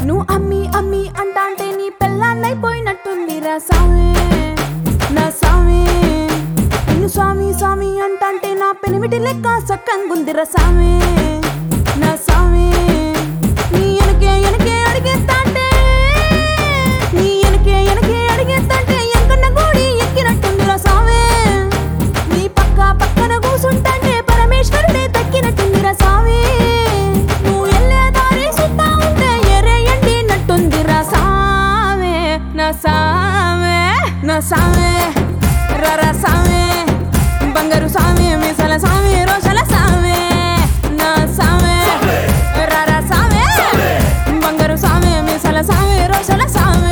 నువ్వు అమ్మి అమ్మి అంటాంటే నీ పెళ్ళాన్నైపోయినట్టుందిరా సామి నా సామి. నిన్ను స్వామి స్వామి అంటాంటే నా పెనిమిటి లెక్క సక్కంగుందిరా సామి నా సామి. నీ ఎనకే ఎనకే అడిగేస్తాంటే నీ ఎనకే ఎనకే అడిగేస్తాంటే ఎంకన్న గూడి ఎక్కినట్టుందిరా సామి. నీ పక్క పక్కన కూసుంటాంటే పరమేశ్వరుడే దక్కినట్టుందిరా సామి. నువ్వు ఎల్లే దారి సుత్తా ఉంటే ఎరే ఎండినట్టుందిరా సామి నా సామి నా సామి. రరా సామి బంగారు సామి మీసల సామి రోషల సామి నా సామి. రరా సామి బంగారు సామి మీసల సామి రోషల సామి.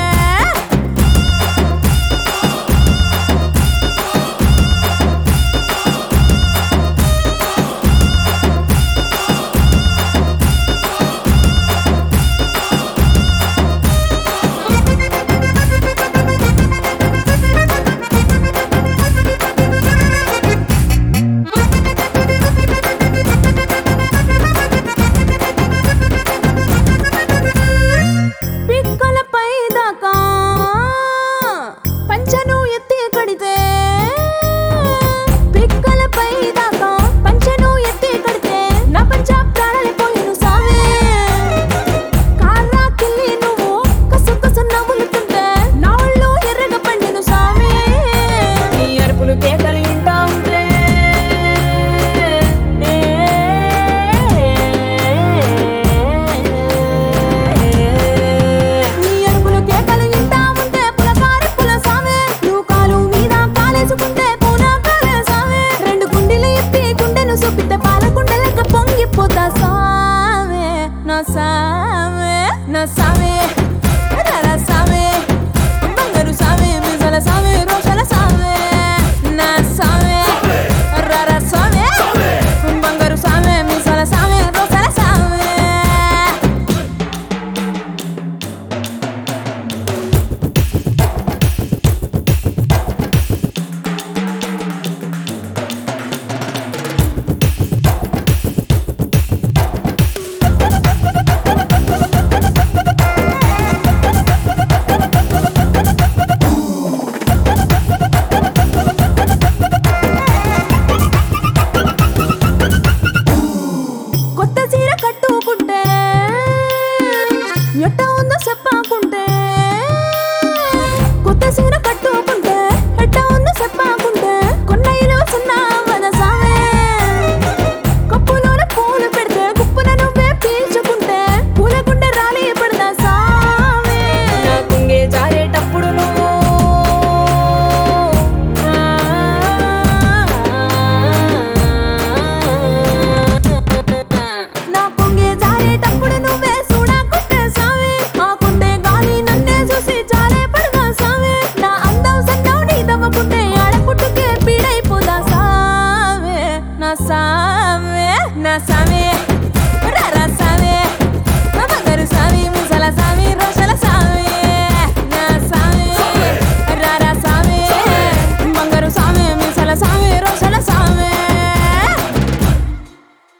పిక్కలపై దాకా పంచను ఎత్తి కడితే పిక్కలపై దాకా పంచను ఎత్తి కడితే నా పంచ ప్రాణాలైపోయిను సామి. కాళ్ళ కిల్లి నువ్వు కసు కసు నవ్వులుతుంటే నా ఒళ్ళు ఎర్రగా పండిను సామి. నీ అరుపులు కేకలు వింటా ఉంటే నీ అరుపులు కేకలు వింటా ఉంటే పులకారి పుల సామి. నువ్వు కాలు మీద కాలేసుకుంటే పూనా కాలే సామి. రెండు గుండెలు ఎత్తి గుండెను చూపితే పాల గుండెలక పొంగిపోతా సామి నా సామి నా సామి.